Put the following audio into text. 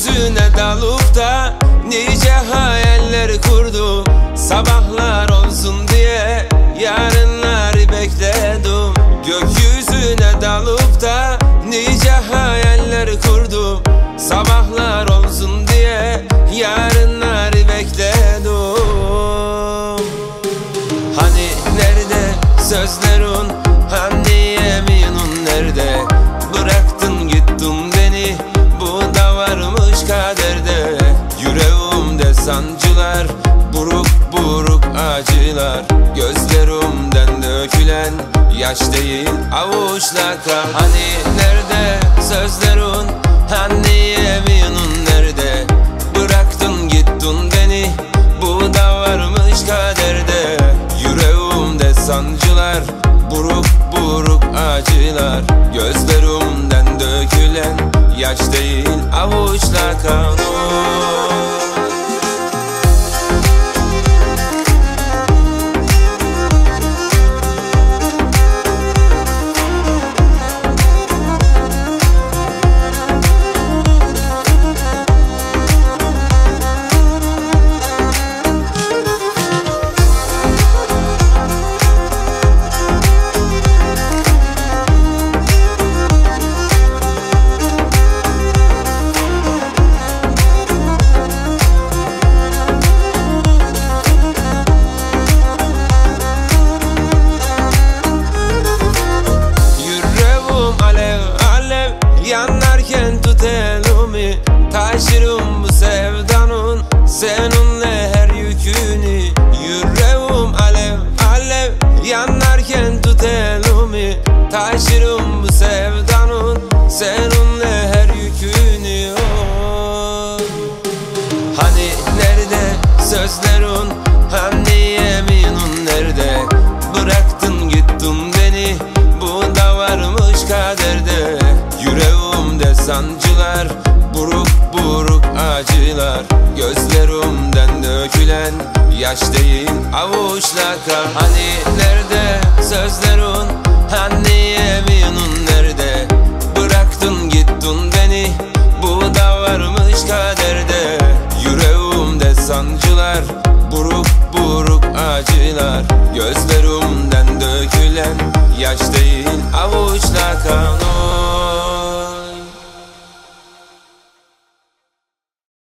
Gökyüzüne dalıp da nice hayaller kurdum. Sabahlar olsun diye yarınları bekledim. Gökyüzüne dalıp da nice hayaller kurdum. Sabahlar olsun diye yarınları bekledim. Hani nerede sözlerin, hani yeminin nerede? Bıraktın gittin beni, bu da varmış kaderde. Yüreğimde sancılar, buruk buruk acılar. Gözlerimden dökülen yaş değil avuçla kan. Hani nerede sözlerin, hani yeminin nerede? Bıraktın gittin beni, bu da varmış kaderde. Yüreğimde sancılar, buruk buruk acılar. Gözlerimden dökülen yaş değil avuçla kan. Yanarken tut elimi, taşırım bu sevdanın seninle her yükünü. Yüreğim alev alev, yanarken tut elimi, taşırım bu sevdanın seninle her yükünü. Oh. Hani nerede sözlerin, hani yeminin nerede? Bıraktın gittin beni, bu da varmış kaderde. Yüreğimde sancılar, buruk buruk acılar. Gözlerimden dökülen yaş değil avuçla kan. Hani nerede sözlerin, hani yeminin nerede? Bıraktın gittin beni, bu da varmış kaderde. Yüreğimde sancılar, buruk buruk acılar. Gözlerimden dökülen yaş değil avuçla kan.